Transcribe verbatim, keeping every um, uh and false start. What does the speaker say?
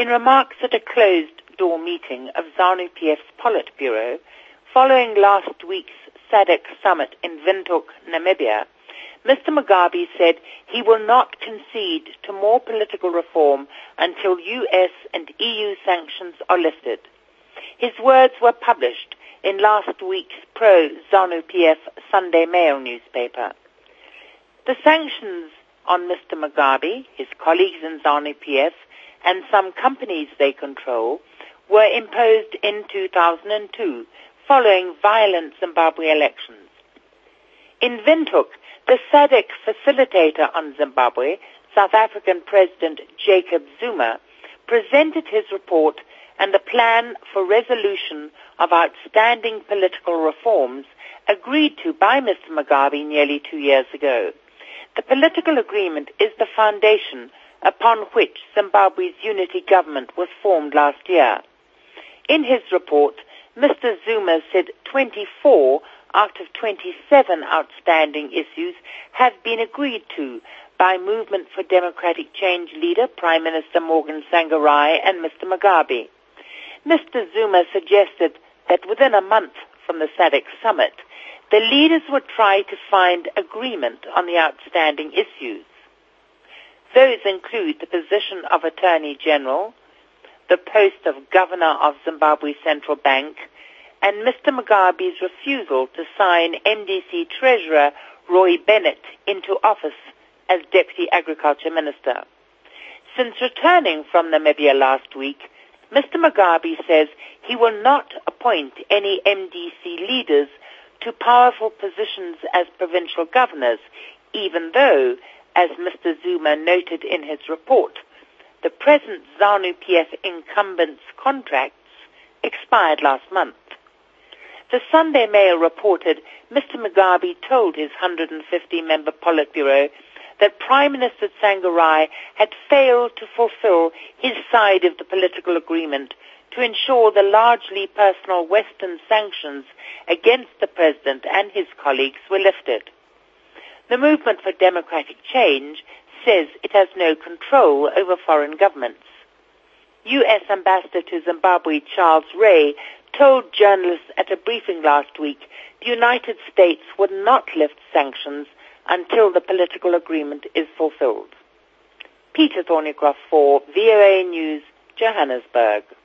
In remarks at a closed-door meeting of ZANU-P F's Politburo, following last week's S A D C summit in Windhoek, Namibia, Mister Mugabe said he will not concede to more political reform until U S and E U sanctions are lifted. His words were published in last week's pro-ZANU-P F Sunday Mail newspaper. The sanctions on Mister Mugabe, his colleagues in ZANU-P F, and some companies they control were imposed in two thousand two, following violent Zimbabwe elections. In Windhoek, the S A D C facilitator on Zimbabwe, South African President Jacob Zuma, presented his report and the plan for resolution of outstanding political reforms agreed to by Mister Mugabe nearly two years ago. The political agreement is the foundation upon which Zimbabwe's unity government was formed last year. In his report, Mister Zuma said twenty-four out of twenty-seven outstanding issues have been agreed to by Movement for Democratic Change leader Prime Minister Morgan Tsvangirai and Mister Mugabe. Mister Zuma suggested that within a month from the S A D C summit, the leaders would try to find agreement on the outstanding issues. Those include the position of Attorney General, the post of Governor of Zimbabwe Central Bank, and Mister Mugabe's refusal to sign M D C Treasurer Roy Bennett into office as Deputy Agriculture Minister. Since returning from Namibia last week, Mister Mugabe says he will not appoint any M D C leaders to powerful positions as provincial governors, even though, as Mister Zuma noted in his report, the present ZANU-P F incumbents' contracts expired last month. The Sunday Mail reported Mister Mugabe told his one hundred fifty member Politburo that Prime Minister Tsvangirai had failed to fulfill his side of the political agreement to ensure the largely personal Western sanctions against the President and his colleagues were lifted. The Movement for Democratic Change says it has no control over foreign governments. U S Ambassador to Zimbabwe Charles Ray told journalists at a briefing last week the United States would not lift sanctions until the political agreement is fulfilled. Peter Thornycroft for V O A News, Johannesburg.